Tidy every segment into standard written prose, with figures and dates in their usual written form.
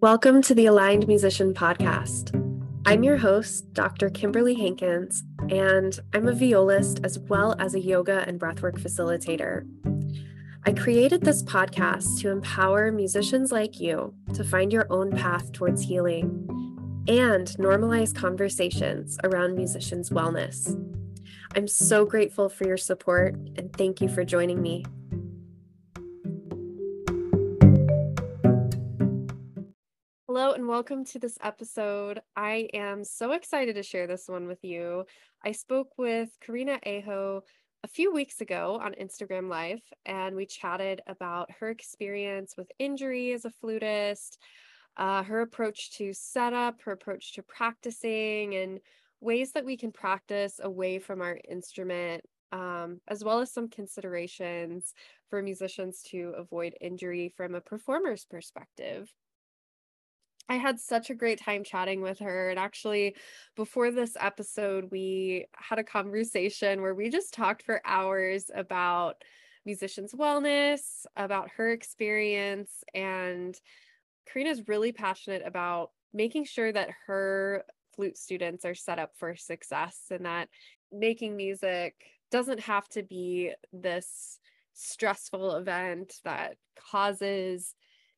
Welcome to the Aligned Musician Podcast. I'm your host, Dr. Kimberly Hankins, and I'm a violist as well as a yoga and breathwork facilitator. I created this podcast to empower musicians like you to find your own path towards healing and normalize conversations around musicians' wellness. I'm so grateful for your support, and thank you for joining me. Hello and welcome to this episode. I am so excited to share this one with you. I spoke with Karina Aho a few weeks ago on Instagram Live, and we chatted about her experience with injury as a flutist, her approach to setup, her approach to practicing, and ways that we can practice away from our instrument, as well as some considerations for musicians to avoid injury from a performer's perspective. I had such a great time chatting with her. And actually, before this episode, we had a conversation where we just talked for hours about musicians' wellness, about her experience. And Karina's really passionate about making sure that her flute students are set up for success and that making music doesn't have to be this stressful event that causes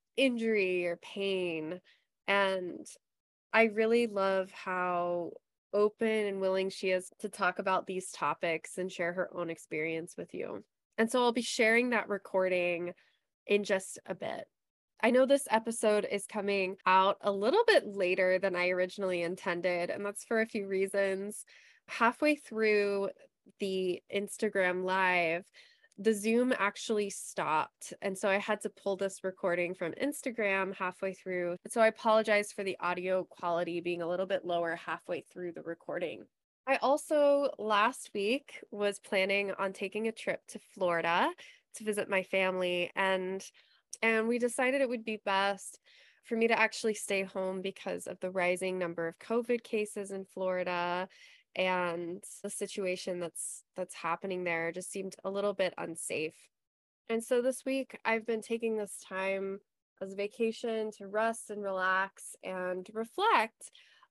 injury or pain. And I really love how open and willing she is to talk about these topics and share her own experience with you. And so I'll be sharing that recording in just a bit. I know this episode is coming out a little bit later than I originally intended, and that's for a few reasons. Halfway through the Instagram Live, the Zoom actually stopped. And so I had to pull this recording from Instagram halfway through. So I apologize for the audio quality being a little bit lower halfway through the recording. I also last week was planning on taking a trip to Florida to visit my family, and we decided it would be best for me to actually stay home because of the rising number of COVID cases in Florida. And the situation that's happening there just seemed a little bit unsafe. And so this week I've been taking this time as a vacation to rest and relax and reflect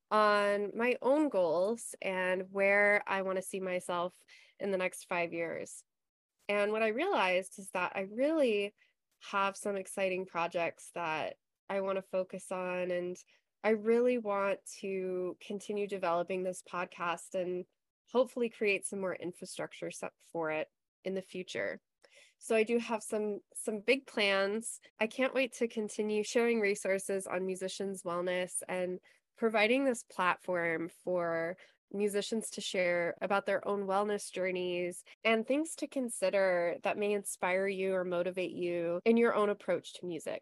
on my own goals and where I want to see myself in the next 5 years. And what I realized is that I really have some exciting projects that I want to focus on, and I really want to continue developing this podcast and hopefully create some more infrastructure for it in the future. So I do have some big plans. I can't wait to continue sharing resources on musicians' wellness and providing this platform for musicians to share about their own wellness journeys and things to consider that may inspire you or motivate you in your own approach to music.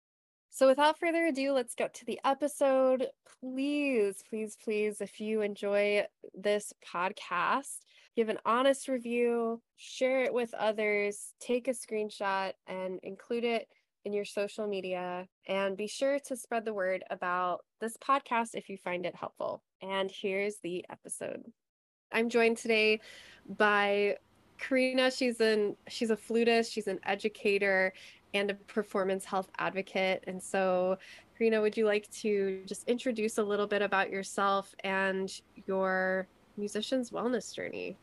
So without further ado, let's get to the episode. Please, please, please, if you enjoy this podcast, give an honest review, share it with others, take a screenshot and include it in your social media, and be sure to spread the word about this podcast if you find it helpful. And here's the episode. I'm joined today by Karina. She's a flutist, she's an educator, and a performance health advocate. And so, Karina, would you like to just introduce a little bit about yourself and your musician's wellness journey?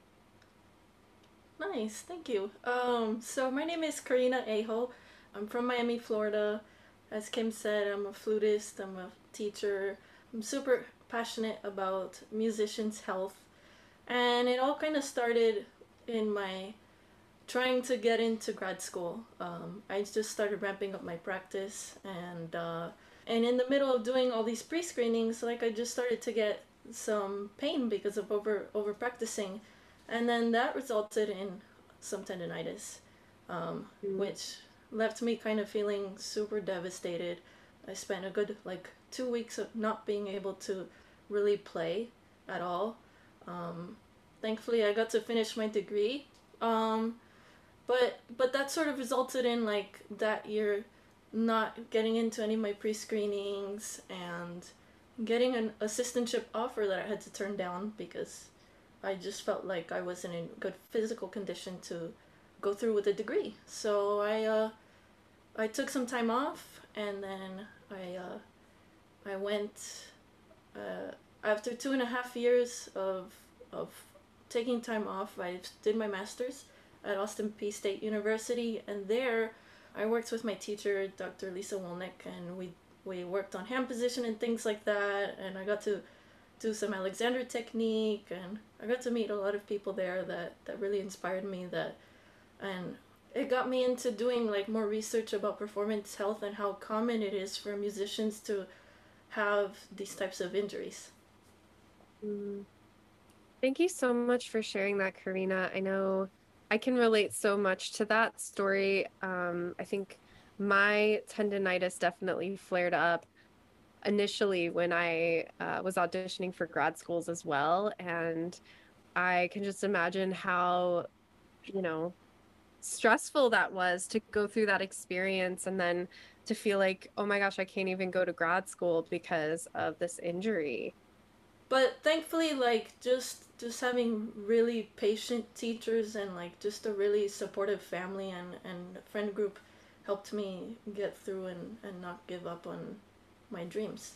Nice, thank you. So my name is Karina Aho. I'm from Miami, Florida. As Kim said, I'm a flutist, I'm a teacher. I'm super passionate about musicians' health. And it all kind of started in my trying to get into grad school. I just started ramping up my practice, and in the middle of doing all these pre-screenings, like I just started to get some pain because of over practicing, and then that resulted in some tendonitis, which left me kind of feeling super devastated. I spent a good 2 weeks of not being able to really play at all. Thankfully, I got to finish my degree. But that sort of resulted in that year not getting into any of my pre-screenings and getting an assistantship offer that I had to turn down because I just felt like I wasn't in good physical condition to go through with a degree. So I took some time off, and then I went after 2.5 years of taking time off. I did my master's at Austin Peay State University, and there I worked with my teacher, Dr. Lisa Wolnick, and we worked on hand position and things like that. And I got to do some Alexander technique, and I got to meet a lot of people there that really inspired me. And it got me into doing like more research about performance health and how common it is for musicians to have these types of injuries. Mm. Thank you so much for sharing that, Karina. I know I can relate so much to that story. I think my tendonitis definitely flared up initially when I was auditioning for grad schools as well. And I can just imagine how, you know, stressful that was to go through that experience and then to feel like, oh my gosh, I can't even go to grad school because of this injury. But thankfully, like just having really patient teachers and like just a really supportive family and friend group helped me get through and not give up on my dreams.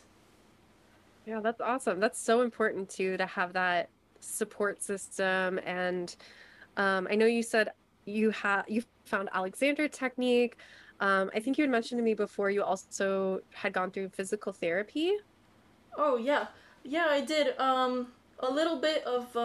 Yeah, that's awesome. That's so important too to have that support system. And I know you said you found Alexander technique. I think you had mentioned to me before you also had gone through physical therapy. Oh yeah, yeah, I did. A little bit of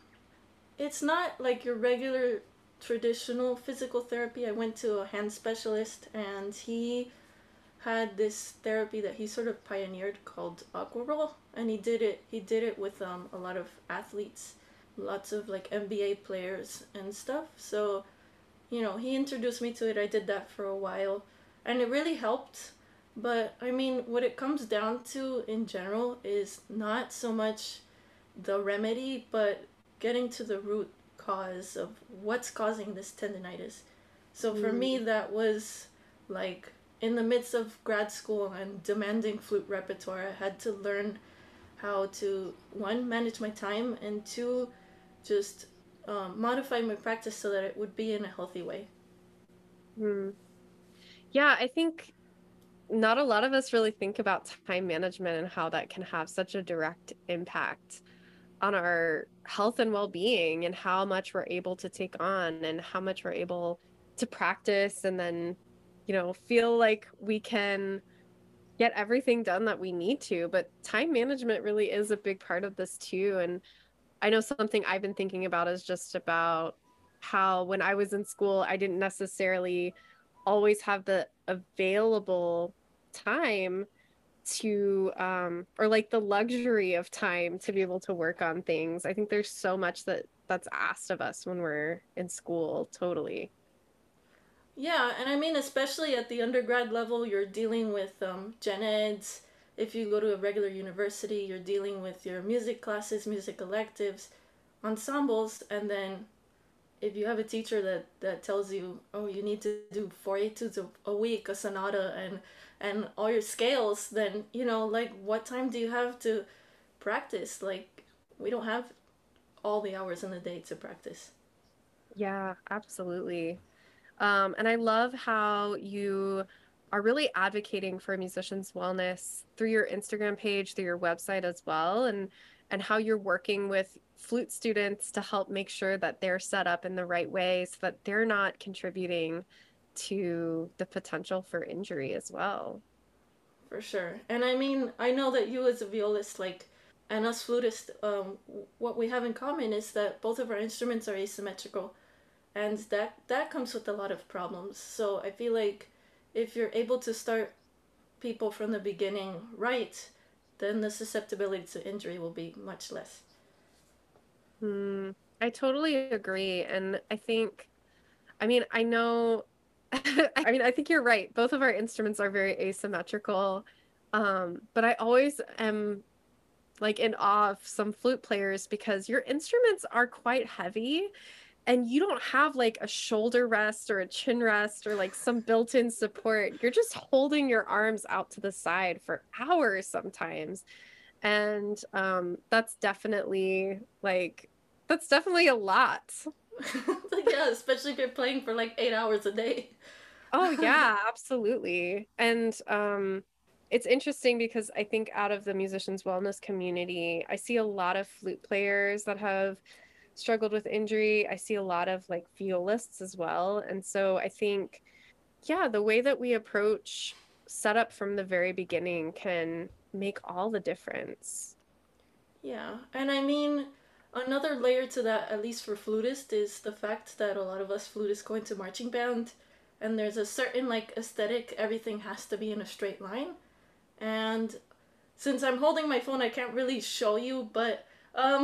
it's not like your regular traditional physical therapy. I went to a hand specialist, and he had this therapy that he sort of pioneered called aquaroll, and he did it with a lot of athletes, lots of like NBA players and stuff. So he introduced me to it. I did that for a while, and it really helped. But I mean, what it comes down to in general is not so much the remedy, but getting to the root cause of what's causing this tendonitis. So for me, Mm, that was like in the midst of grad school and demanding flute repertoire, I had to learn how to, one, manage my time, and two, just modify my practice so that it would be in a healthy way. mm. Yeah, I think not a lot of us really think about time management and how that can have such a direct impact on our health and well-being and how much we're able to take on and how much we're able to practice and then, feel like we can get everything done that we need to. But time management really is a big part of this too. And I know something I've been thinking about is just about how when I was in school, I didn't necessarily always have the available time to or like the luxury of time to be able to work on things. I think there's so much that's asked of us when we're in school, totally. Yeah, and I mean, especially at the undergrad level, you're dealing with gen eds. If you go to a regular university, you're dealing with your music classes, music electives, ensembles, and then if you have a teacher that tells you, oh, you need to do four etudes a week, a sonata, and all your scales, then like, what time do you have to practice? Like, we don't have all the hours in the day to practice. Yeah, absolutely. And I love how you are really advocating for musicians' wellness through your Instagram page, through your website as well, and how you're working with flute students to help make sure that they're set up in the right way so that they're not contributing to the potential for injury as well. For sure. And I mean, I know that you as a violist, like, and us flutists, what we have in common is that both of our instruments are asymmetrical, and that comes with a lot of problems. So I feel like if you're able to start people from the beginning right, then the susceptibility to injury will be much less. Hmm, I totally agree. And I mean, I know, I mean, I think you're right. Both of our instruments are very asymmetrical. But I always am like in awe of some flute players because your instruments are quite heavy and you don't have like a shoulder rest or a chin rest or like some built-in support. You're just holding your arms out to the side for hours sometimes. And that's definitely a lot. Yeah, especially if you're playing for like 8 hours a day. Oh yeah, absolutely. And it's interesting because I think out of the musicians wellness community, I see a lot of flute players that have struggled with injury. I see a lot of like violists as well. And so I think, yeah, the way that we approach setup from the very beginning can make all the difference. Yeah, and I mean, another layer to that, at least for flutists, is the fact that a lot of us flutists go into marching band, and there's a certain like aesthetic. Everything has to be in a straight line, and since I'm holding my phone, I can't really show you, but um,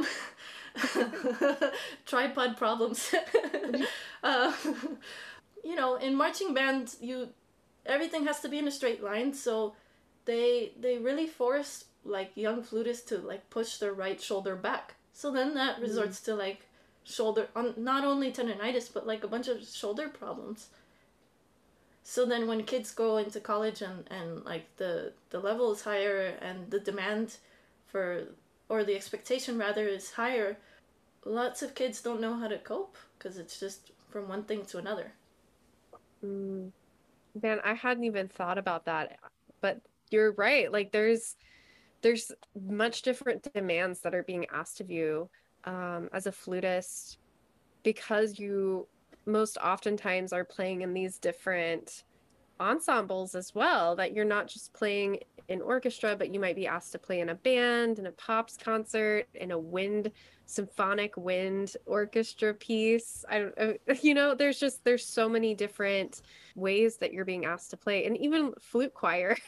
tripod problems. uh, in marching band, you everything has to be in a straight line, so they really force like young flutists to like push their right shoulder back. So then that Mm. resorts to like shoulder on not only tendonitis but like a bunch of shoulder problems. So then when kids go into college and like the level is higher and the demand for or the expectation rather is higher, lots of kids don't know how to cope because it's just from one thing to another. Mm. Man, I hadn't even thought about that, but you're right. Like there's much different demands that are being asked of you as a flutist because you most oftentimes are playing in these different ensembles as well, that you're not just playing in orchestra, but you might be asked to play in a band, in a pops concert, in a wind symphonic wind orchestra piece. I don't there's so many different ways that you're being asked to play, and even flute choir.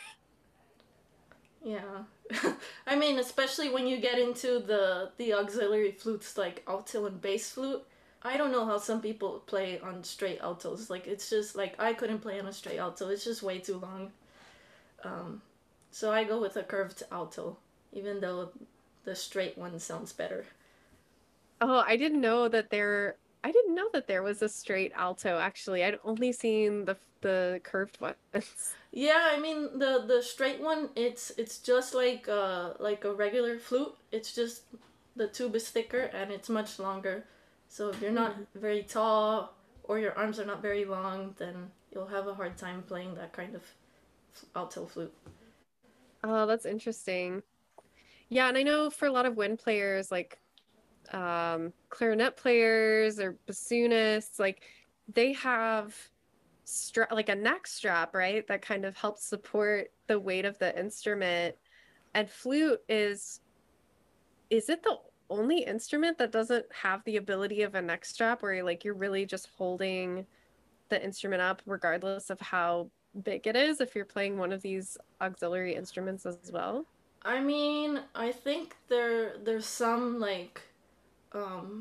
Yeah. I mean, especially when you get into the auxiliary flutes like alto and bass flute. I don't know how some people play on straight altos. Like it's just like I couldn't play on a straight alto. It's just way too long. Um, so I go with a curved alto, even though the straight one sounds better. Oh, I didn't know that there was a straight alto actually. I'd only seen the curved ones. Yeah, I mean the straight one, it's just like a regular flute. It's just the tube is thicker and it's much longer. So if you're not Hmm. very tall or your arms are not very long, then you'll have a hard time playing that kind of alto flute. Oh, that's interesting. Yeah, and I know for a lot of wind players, like clarinet players or bassoonists, like they have like a neck strap, right? That kind of helps support the weight of the instrument. And flute is it the only instrument that doesn't have the ability of a neck strap where you're really just holding the instrument up regardless of how big it is if you're playing one of these auxiliary instruments as well? I mean, I think there's some like um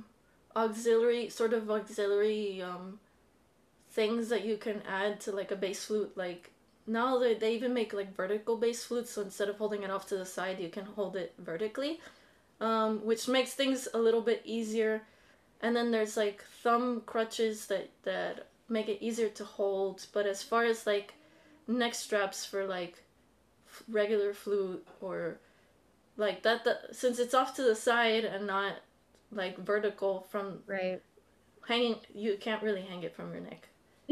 auxiliary things that you can add to like a bass flute. Like now they even make like vertical bass flutes, so instead of holding it off to the side you can hold it vertically, which makes things a little bit easier. And then there's like thumb crutches that make it easier to hold. But as far as like neck straps for like regular flute or like that, since it's off to the side and not like vertical from Right. hanging, you can't really hang it from your neck.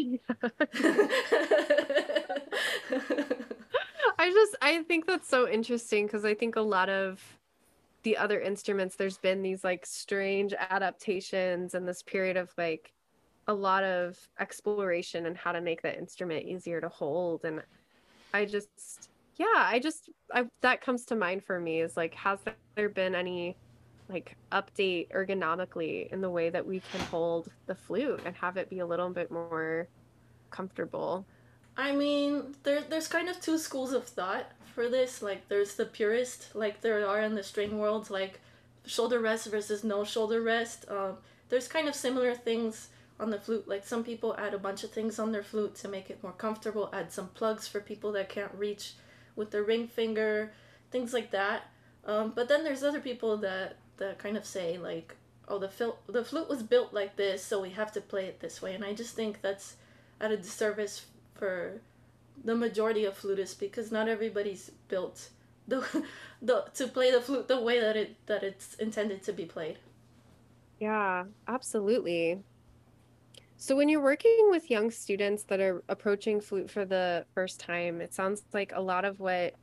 I think that's so interesting because I think a lot of the other instruments, there's been these like strange adaptations and this period of like a lot of exploration and how to make the instrument easier to hold. And I just, yeah, that comes to mind for me is like, has there been any like update ergonomically in the way that we can hold the flute and have it be a little bit more comfortable? I mean, there's kind of two schools of thought for this. Like, there's the purist, like there are in the string world, like shoulder rest versus no shoulder rest. There's kind of similar things on the flute. Like, some people add a bunch of things on their flute to make it more comfortable, add some plugs for people that can't reach with their ring finger, things like that. But then there's other people that kind of say, like, oh, the flute was built like this, so we have to play it this way. And I just think that's at a disservice for the majority of flutists because not everybody's built the, the to play the flute the way that it's intended to be played. Yeah, absolutely. So when you're working with young students that are approaching flute for the first time, it sounds like a lot of what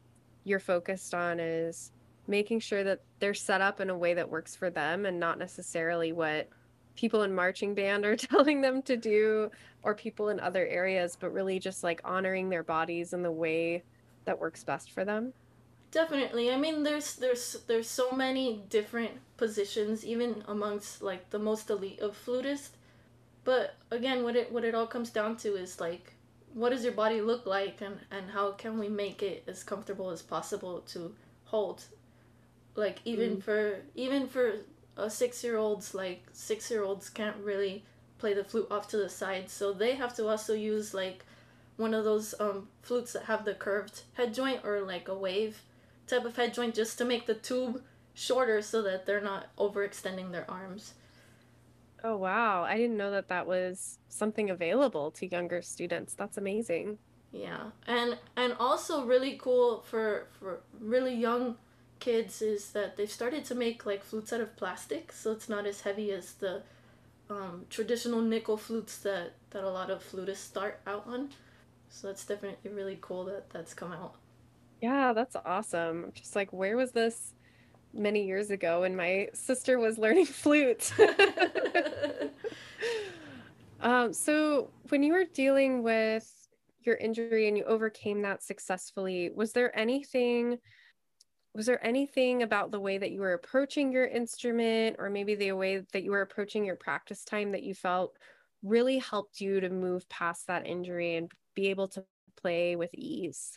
you're focused on is making sure that they're set up in a way that works for them and not necessarily what people in marching band are telling them to do or people in other areas, but really just like honoring their bodies in the way that works best for them. Definitely. I mean, there's so many different positions, even amongst like the most elite of flutists. But again, what it all comes down to is like, what does your body look like, and how can we make it as comfortable as possible to hold? Like even for a 6-year-olds, like 6-year-olds can't really play the flute off to the side, so they have to also use like one of those flutes that have the curved head joint, or like a wave type of head joint, just to make the tube shorter so that they're not overextending their arms. Oh, wow. I didn't know that that was something available to younger students. That's amazing. Yeah, and also really cool for really young kids is that they've started to make like flutes out of plastic, so it's not as heavy as the traditional nickel flutes that a lot of flutists start out on. So that's definitely really cool that that's come out. Yeah, that's awesome. I'm just like, where was this many years ago when my sister was learning flute? So when you were dealing with your injury and you overcame that successfully, was there anything about the way that you were approaching your instrument or maybe the way that you were approaching your practice time that you felt really helped you to move past that injury and be able to play with ease?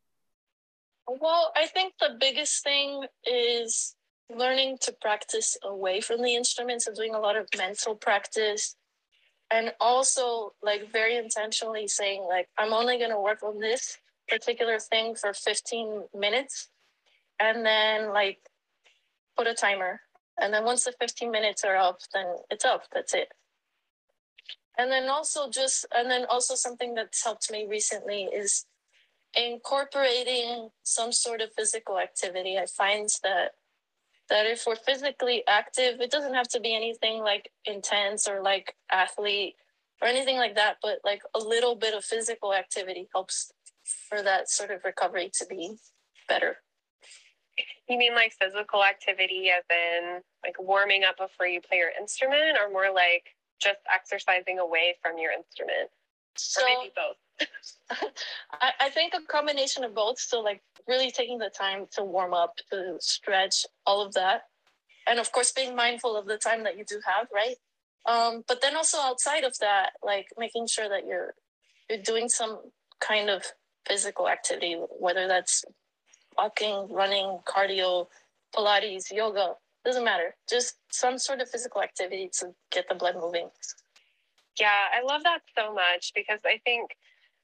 Well, I think the biggest thing is learning to practice away from the instruments and doing a lot of mental practice, and also like very intentionally saying like I'm only going to work on this particular thing for 15 minutes, and then like put a timer, and then once the 15 minutes are up, then it's up, that's it. And then also something that's helped me recently is incorporating some sort of physical activity. I find that if we're physically active, it doesn't have to be anything like intense or like athlete or anything like that, but like a little bit of physical activity helps for that sort of recovery to be better. You mean like physical activity as in like warming up before you play your instrument, or more like just exercising away from your instrument? So, or maybe both. I think a combination of both. So like really taking the time to warm up, to stretch, all of that. And of course being mindful of the time that you do have, right? But then also outside of that, like making sure that you're doing some kind of physical activity, whether that's walking, running, cardio, Pilates, yoga, doesn't matter. Just some sort of physical activity to get the blood moving. Yeah, I love that so much because I think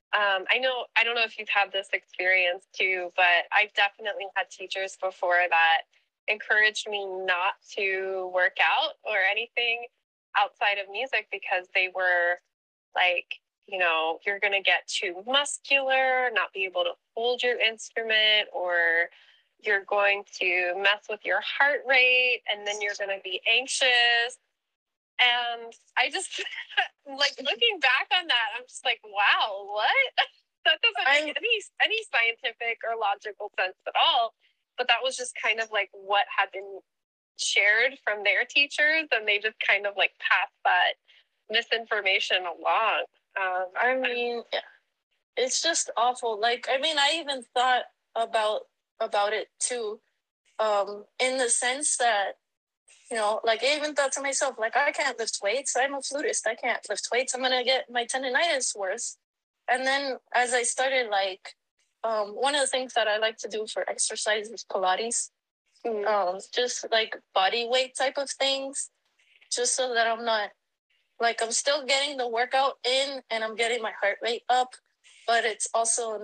I don't know if you've had this experience too, but I've definitely had teachers before that encouraged me not to work out or anything outside of music because they were like, you're going to get too muscular, not be able to hold your instrument, or you're going to mess with your heart rate, and then you're going to be anxious. And I just, like, looking back on that, I'm just like, wow, what? That doesn't make any scientific or logical sense at all. But that was just kind of like what had been shared from their teachers, and they just kind of like passed that misinformation along. I mean, it's just awful. Like, I mean, I even thought about it too, in the sense that, like I even thought to myself, like, I can't lift weights. I'm a flutist. I can't lift weights. I'm going to get my tendonitis worse. And then as I started, like, one of the things that I like to do for exercise is Pilates. Just like body weight type of things, just so that I'm not, like, I'm still getting the workout in and I'm getting my heart rate up, but it's also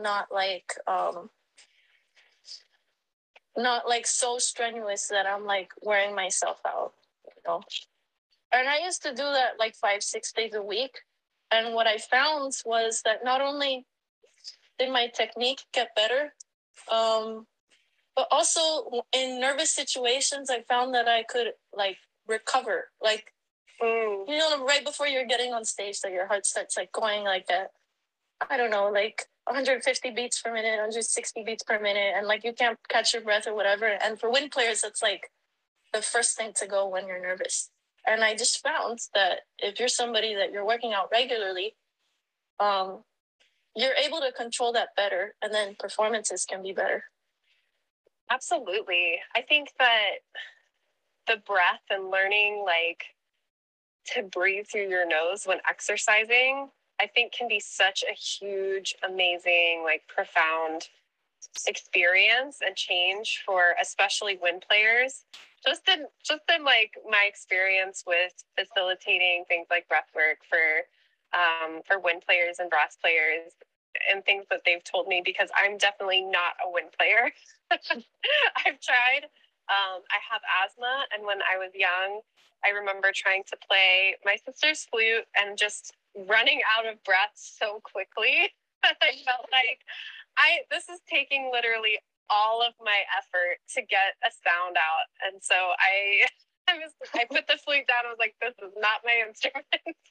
not like so strenuous that I'm like wearing myself out, you know. And I used to do that like 5-6 days a week. And what I found was that not only did my technique get better, but also in nervous situations, I found that I could like recover. Like, right before you're getting on stage, that your heart starts like going like that. I don't know, like 150 beats per minute, 160 beats per minute, and like you can't catch your breath or whatever. And for wind players, it's like the first thing to go when you're nervous. And I just found that if you're somebody that you're working out regularly, you're able to control that better, and then performances can be better. Absolutely. I think that the breath and learning like to breathe through your nose when exercising, I think can be such a huge, amazing, like profound experience and change for especially wind players. Just in like my experience with facilitating things like breath work for wind players and brass players and things that they've told me, because I'm definitely not a wind player. I've tried. I have asthma, and when I was young, I remember trying to play my sister's flute and just running out of breath so quickly that I felt like this is taking literally all of my effort to get a sound out. And so I put the flute down. I was like, this is not my instrument.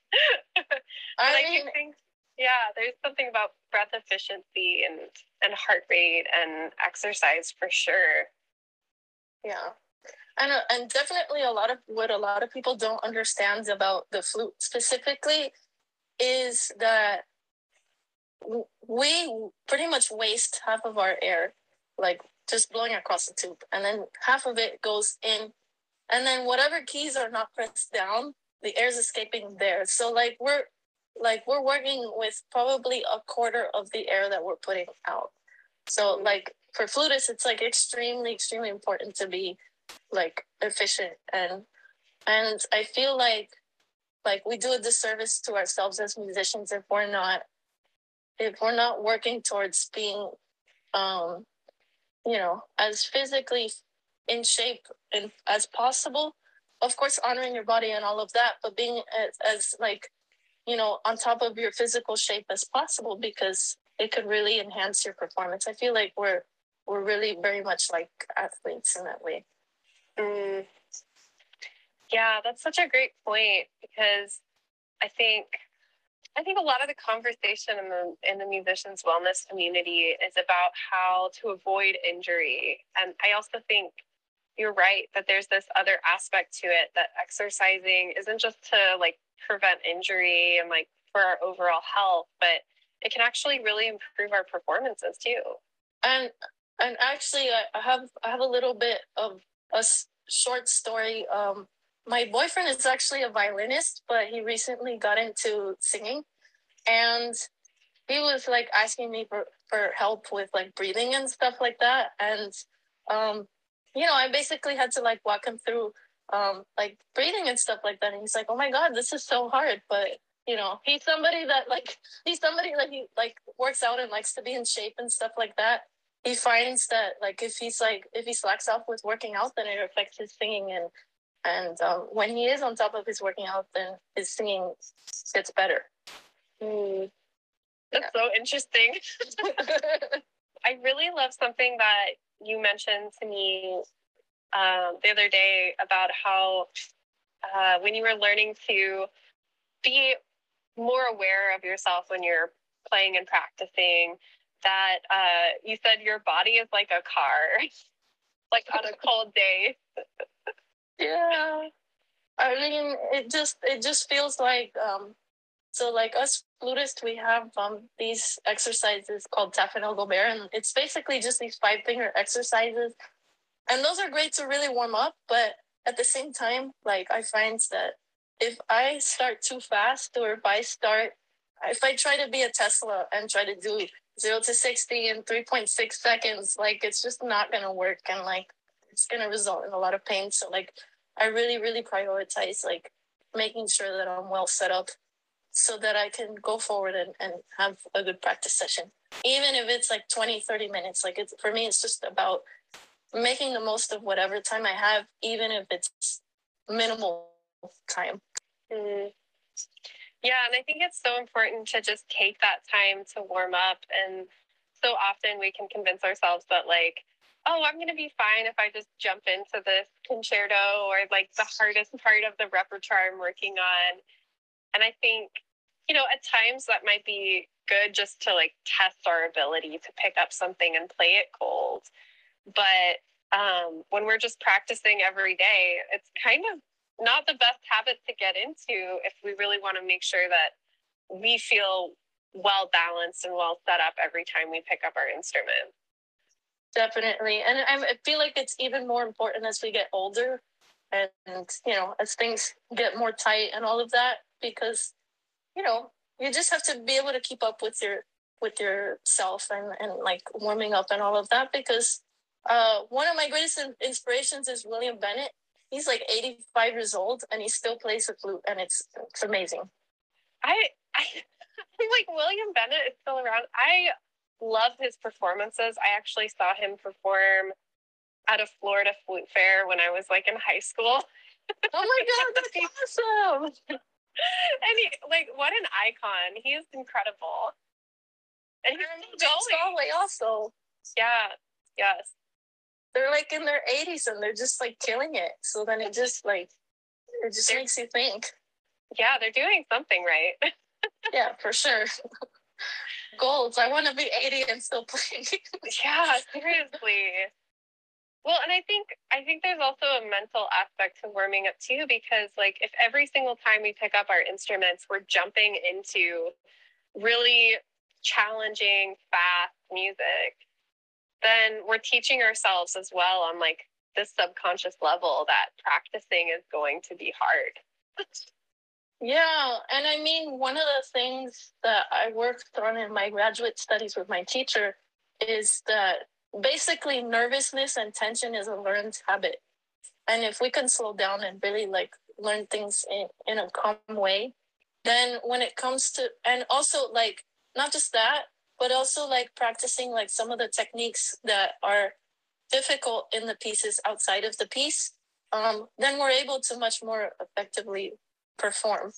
I think, yeah, there's something about breath efficiency and heart rate and exercise for sure. Yeah. And definitely a lot of people don't understand about the flute specifically is that we pretty much waste half of our air, like just blowing across the tube, and then half of it goes in, and then whatever keys are not pressed down, the air's escaping there. So like we're working with probably a quarter of the air that we're putting out. So like for flutists, it's like extremely, extremely important to be like efficient, and I feel like we do a disservice to ourselves as musicians if we're not working towards being as physically in shape as possible. Of course, honoring your body and all of that, but being as like on top of your physical shape as possible, because it could really enhance your performance. I feel like we're really very much like athletes in that way. Yeah, that's such a great point, because I think a lot of the conversation in the musicians' wellness community is about how to avoid injury. And I also think you're right that there's this other aspect to it, that exercising isn't just to like prevent injury and like for our overall health, but it can actually really improve our performances too. And actually, I have a little bit of a short story. My boyfriend is actually a violinist, but he recently got into singing, and he was like asking me for help with like breathing and stuff like that. And I basically had to like walk him through like breathing and stuff like that. And he's like, "Oh my God, this is so hard." But he's somebody that he like works out and likes to be in shape and stuff like that. He finds that like if he slacks off with working out, then it affects his singing, and when he is on top of his working out, then his singing gets better. That's so interesting. I really love something that you mentioned to me the other day about how when you were learning to be more aware of yourself when you're playing and practicing, that you said your body is like a car, like on a cold day. Yeah. I mean, it just feels like, so like us flutists, we have these exercises called Taffanel Gobert, and it's basically just these 5-finger exercises. And those are great to really warm up, but at the same time, like I find that if I start too fast, or if I try to be a Tesla and try to do 0 to 60 in 3.6 seconds, like it's just not going to work, and like it's going to result in a lot of pain. So like I really, really prioritize like making sure that I'm well set up so that I can go forward and have a good practice session. Even if it's like 20, 30 minutes, like for me, it's just about making the most of whatever time I have, even if it's minimal time. Yeah, and I think it's so important to just take that time to warm up. And so often we can convince ourselves that like, oh, I'm going to be fine if I just jump into this concerto or like the hardest part of the repertoire I'm working on. And I think, at times that might be good just to like test our ability to pick up something and play it cold. But when we're just practicing every day, it's kind of not the best habit to get into if we really want to make sure that we feel well balanced and well set up every time we pick up our instrument. Definitely. And I feel like it's even more important as we get older and, you know, as things get more tight and all of that, because, you know, you just have to be able to keep up with yourself and like warming up and all of that, because one of my greatest inspirations is William Bennett. He's like 85 years old and he still plays the flute, and it's amazing. I like William Bennett is still around. I love his performances. I actually saw him perform at a Florida flute fair when I was like in high school. Oh my God, that's awesome! And he, like, what an icon! He is incredible. And he's still going also. Yeah. Yes. They're like in their 80s and they're just like killing it. So then it just makes you think. Yeah, they're doing something right. Yeah, for sure. Goals. I want to be 80 and still playing. Yeah, seriously. Well, and I think there's also a mental aspect to warming up too, because like if every single time we pick up our instruments, we're jumping into really challenging, fast music, then we're teaching ourselves as well on like this subconscious level that practicing is going to be hard. Yeah, and I mean, one of the things that I worked on in my graduate studies with my teacher is that basically nervousness and tension is a learned habit. And if we can slow down and really like learn things in a calm way, then when it comes to, and also like, not just that, but also like practicing like some of the techniques that are difficult in the pieces outside of the piece, then we're able to much more effectively perform.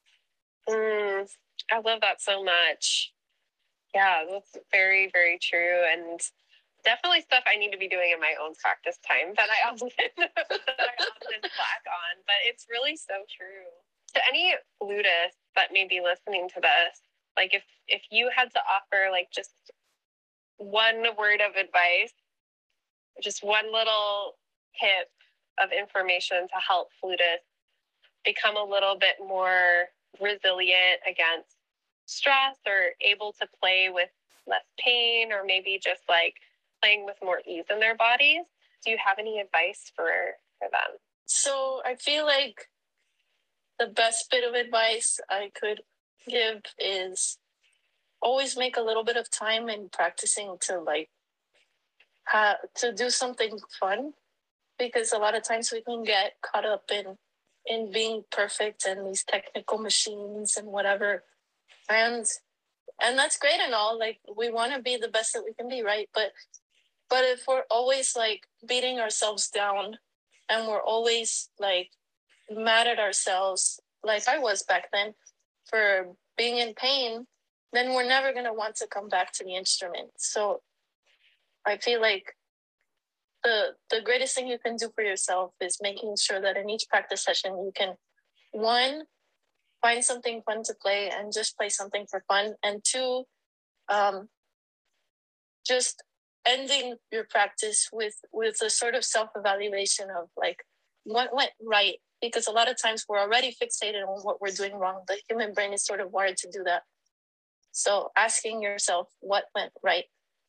I love that so much. Yeah, that's very, very true. And definitely stuff I need to be doing in my own practice time that I often slack on. But it's really so true. To any flutists that may be listening to this, like if you had to offer like just one word of advice, just one little tip of information to help flutists become a little bit more resilient against stress or able to play with less pain, or maybe just like playing with more ease in their bodies, do you have any advice for them? So I feel like the best bit of advice I could give is always make a little bit of time in practicing to like to do something fun, because a lot of times we can get caught up in being perfect and these technical machines and whatever, and that's great and all, like we want to be the best that we can be, right? But if we're always like beating ourselves down and we're always like mad at ourselves, like I was back then, for being in pain, then we're never going to want to come back to the instrument. So I feel like the greatest thing you can do for yourself is making sure that in each practice session you can, one, find something fun to play and just play something for fun, and two, just ending your practice with a sort of self-evaluation of like what went right, because a lot of times we're already fixated on what we're doing wrong. The human brain is sort of wired to do that. So asking yourself what went right.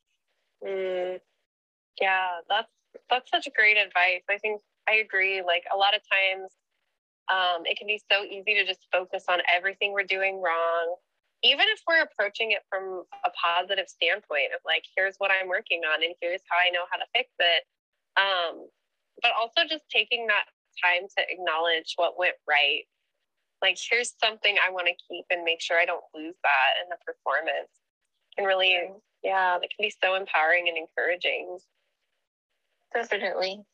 Yeah, that's such great advice. I think I agree. Like a lot of times, it can be so easy to just focus on everything we're doing wrong, even if we're approaching it from a positive standpoint of like, here's what I'm working on and here's how I know how to fix it. But also just taking that time to acknowledge what went right. Like, here's something I want to keep and make sure I don't lose that in the performance. And really, yeah, that can be so empowering and encouraging. Definitely.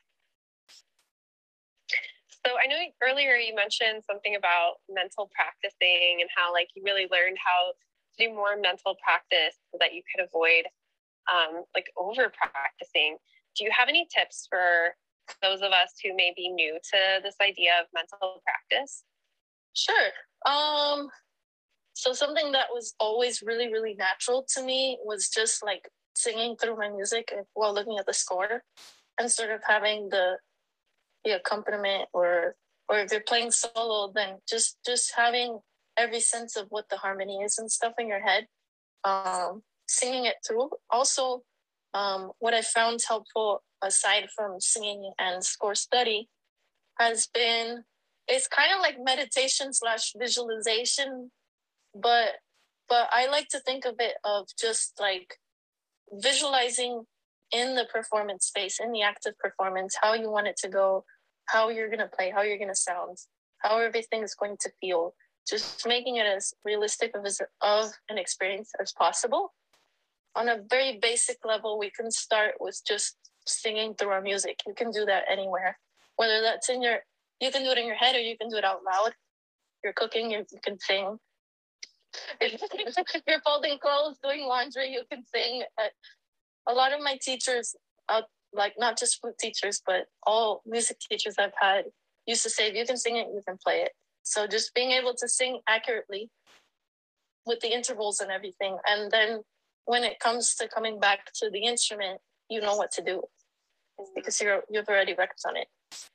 So I know earlier you mentioned something about mental practicing and how like you really learned how to do more mental practice so that you could avoid like over practicing. Do you have any tips for those of us who may be new to this idea of mental practice? Sure. So something that was always really, really natural to me was just like singing through my music while looking at the score, and sort of having the accompaniment, or if you're playing solo, then just having every sense of what the harmony is and stuff in your head, singing it through. Also, what I found helpful aside from singing and score study has been, it's kind of like meditation slash visualization, but I like to think of it of just like visualizing in the performance space, in the active performance, how you want it to go, how you're going to play, how you're going to sound, how everything is going to feel, just making it as realistic of an experience as possible. On a very basic level, we can start with just singing through our music. You can do that anywhere, whether that's you can do it in your head or you can do it out loud. You're cooking, you can sing. If you're folding clothes, doing laundry, you can sing. A lot of my teachers, like not just flute teachers, but all music teachers I've had, used to say, if you can sing it, you can play it. So just being able to sing accurately with the intervals and everything. And then when it comes to coming back to the instrument, you know what to do because you've already worked on it.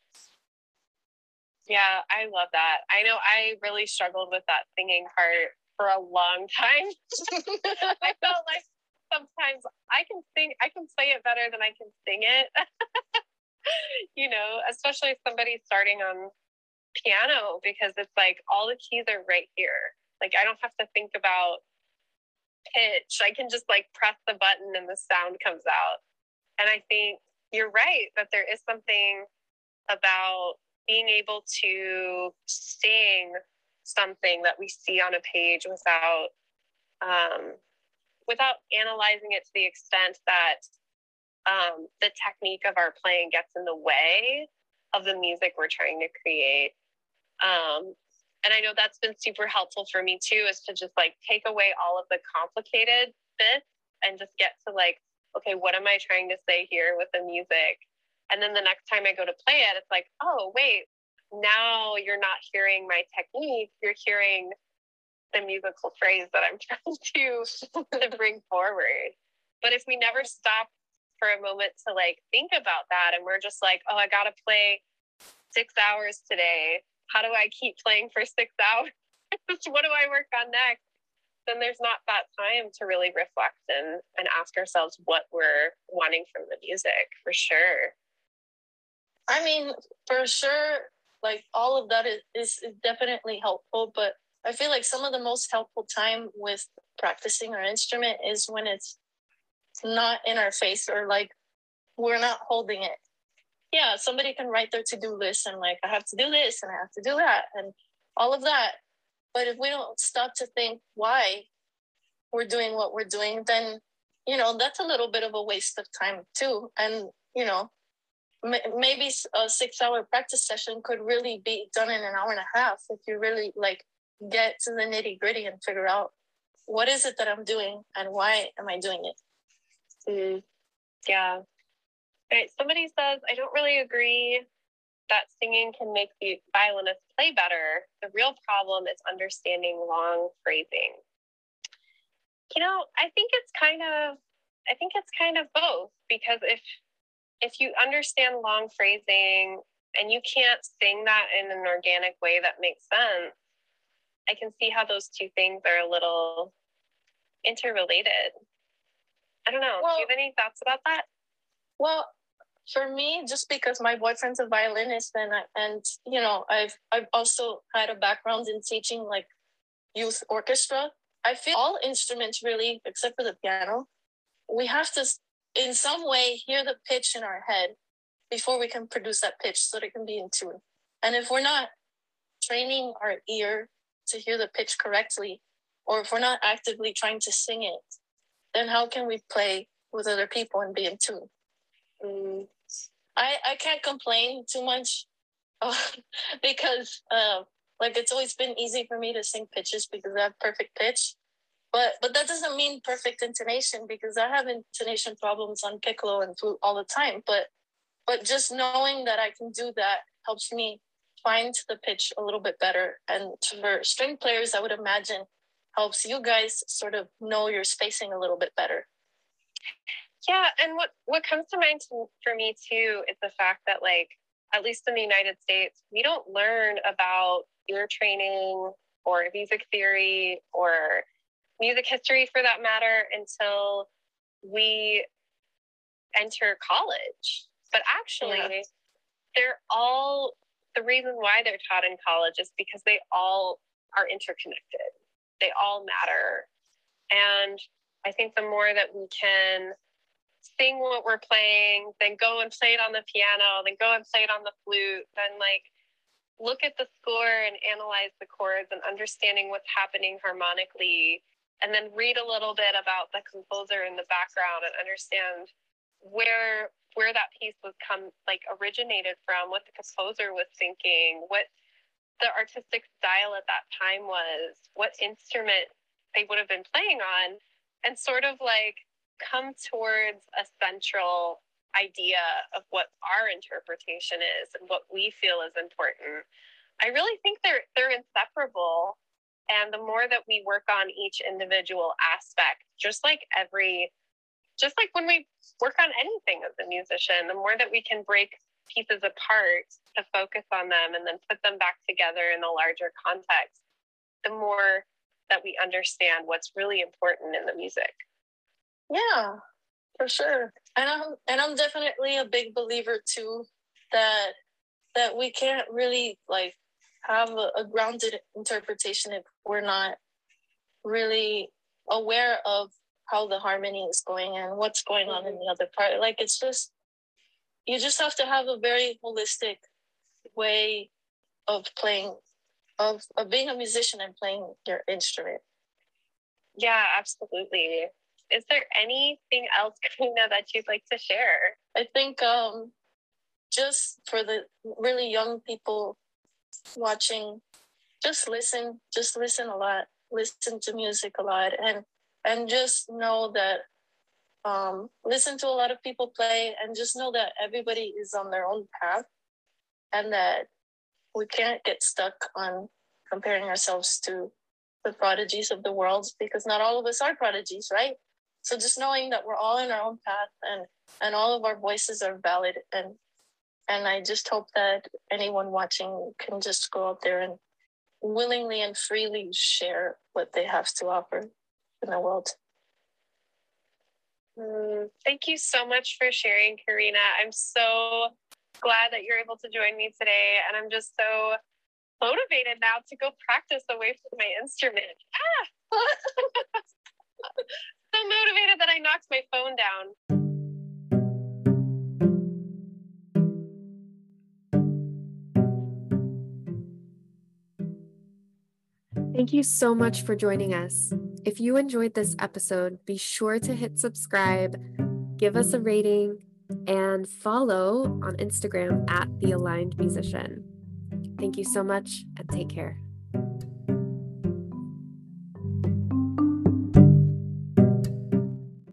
Yeah, I love that. I know I really struggled with that singing part for a long time. I felt like sometimes I can play it better than I can sing it. You know, especially if somebody's starting on piano, because it's like all the keys are right here. Like I don't have to think about pitch. I can just like press the button and the sound comes out. And I think you're right that there is something about being able to sing something that we see on a page without analyzing it to the extent that the technique of our playing gets in the way of the music we're trying to create. And I know that's been super helpful for me too, is to just like take away all of the complicated bits and just get to like, okay, what am I trying to say here with the music? And then the next time I go to play it, it's like, oh, wait, now you're not hearing my technique, you're hearing the musical phrase that I'm trying to bring forward. But if we never stop for a moment to like think about that, and we're just like, oh, I got to play 6 hours today. How do I keep playing for 6 hours? What do I work on next? Then there's not that time to really reflect and ask ourselves what we're wanting from the music, for sure. I mean, for sure, like all of that is definitely helpful, but I feel like some of the most helpful time with practicing our instrument is when it's not in our face, or like we're not holding it. Yeah, somebody can write their to-do list and like, I have to do this and I have to do that and all of that. But if we don't stop to think why we're doing what we're doing, then, you know, that's a little bit of a waste of time too. And, you know, maybe a 6-hour practice session could really be done in an hour and a half if you really like get to the nitty gritty and figure out what is it that I'm doing and why am I doing it. Yeah. All right, somebody says, I don't really agree that singing can make the violinist play better. The real problem is understanding long phrasing. You know, I think it's kind of both, because if you understand long phrasing and you can't sing that in an organic way that makes sense, I can see how those two things are a little interrelated. I don't know. Do you have any thoughts about that? Well, for me, just because my boyfriend's a violinist and you know, I've also had a background in teaching like youth orchestra. I feel all instruments really, except for the piano, we have to in some way hear the pitch in our head before we can produce that pitch so that it can be in tune. And if we're not training our ear to hear the pitch correctly, or if we're not actively trying to sing it, then how can we play with other people and be in tune? I can't complain too much because like it's always been easy for me to sing pitches because I have perfect pitch. But that doesn't mean perfect intonation, because I have intonation problems on piccolo and flute all the time. But just knowing that I can do that helps me find the pitch a little bit better. And for string players, I would imagine helps you guys sort of know your spacing a little bit better. Yeah, and what comes to mind for me too is the fact that, like, at least in the United States, we don't learn about ear training or music theory or music history, for that matter, until we enter college. But actually, they're all, the reason why they're taught in college is because they all are interconnected. They all matter. And I think the more that we can sing what we're playing, then go and play it on the piano, then go and play it on the flute, then like look at the score and analyze the chords and understanding what's happening harmonically, and then read a little bit about the composer in the background and understand where that piece was originated from, what the composer was thinking, what the artistic style at that time was, what instrument they would have been playing on, and sort of like come towards a central idea of what our interpretation is and what we feel is important. I really think they're inseparable. And the more that we work on each individual aspect, just like when we work on anything as a musician, the more that we can break pieces apart to focus on them and then put them back together in a larger context, the more that we understand what's really important in the music. Yeah, for sure. And I'm definitely a big believer too that we can't really like have a grounded interpretation if we're not really aware of how the harmony is going and what's going on in the other part. Like, it's just, you just have to have a very holistic way of playing, of being a musician and playing your instrument. Yeah, absolutely. Is there anything else, Karina, that you'd like to share? I think just for the really young people watching, just listen a lot, listen to music a lot, and just know that listen to a lot of people play, and just know that everybody is on their own path, and that we can't get stuck on comparing ourselves to the prodigies of the world, because not all of us are prodigies, right? So just knowing that we're all in our own path, and all of our voices are valid, and I just hope that anyone watching can just go out there and willingly and freely share what they have to offer in the world. Thank you so much for sharing, Karina. I'm so glad that you're able to join me today, and I'm just so motivated now to go practice away from my instrument. So motivated that I knocked my phone down. Thank you so much for joining us. If you enjoyed this episode, be sure to hit subscribe, give us a rating, and follow on Instagram @TheAlignedMusician. Thank you so much, and take care.